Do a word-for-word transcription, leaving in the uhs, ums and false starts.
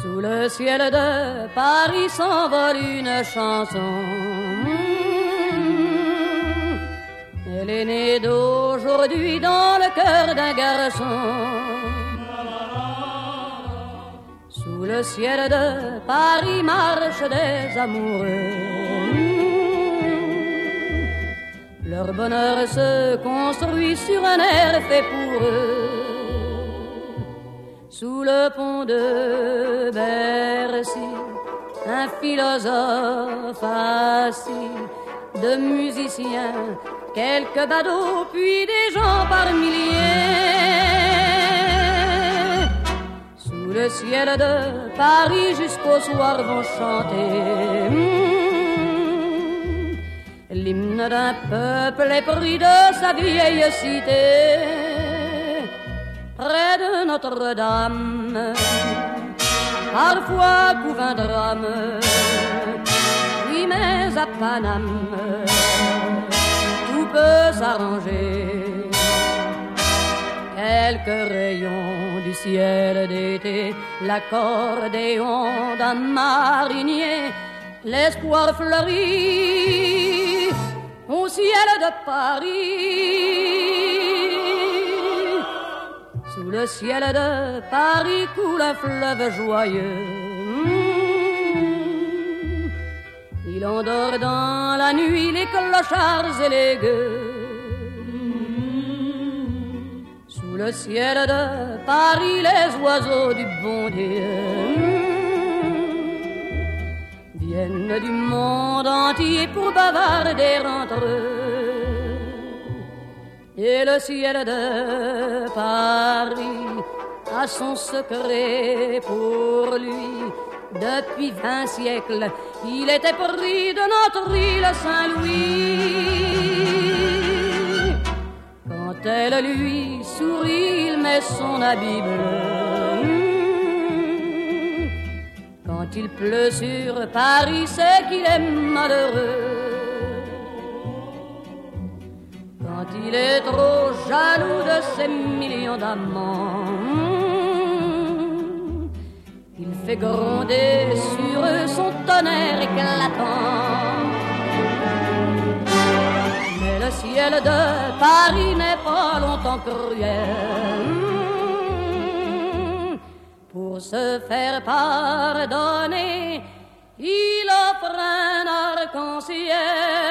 Sous le ciel de Paris s'envole une chanson. Elle est née d'aujourd'hui dans le cœur d'un garçon. Sous le ciel de Paris marchent des amoureux. Leur bonheur se construit sur un air fait pour eux. Sous le pont de Bercy, un philosophe assis, de musiciens, quelques badauds, puis des gens par milliers. Sous le ciel de Paris jusqu'au soir vont chanter mmh, l'hymne d'un peuple épris de sa vieille cité. Près de Notre-Dame, parfois couve un drame, oui mais à Paname, tout peut s'arranger. Quelques rayons du ciel d'été, l'accordéon d'un marinier, l'espoir fleurit au ciel de Paris. Sous le ciel de Paris coule un fleuve joyeux. Mmh. Il endort dans la nuit les clochards et les gueux. Mmh. Sous le ciel de Paris les oiseaux du bon Dieu mmh. viennent du monde entier pour bavarder entre eux. Et le ciel de Paris a son secret pour lui. Depuis vingt siècles, il était pris de notre île Saint-Louis. Quand elle lui sourit, il met son habit bleu. Quand il pleut sur Paris, c'est qu'il est malheureux. Quand il est trop jaloux de ses millions d'amants, il fait gronder sur eux son tonnerre éclatant. Mais le ciel de Paris n'est pas longtemps cruel. Pour se faire pardonner, il offre un arc-en-ciel.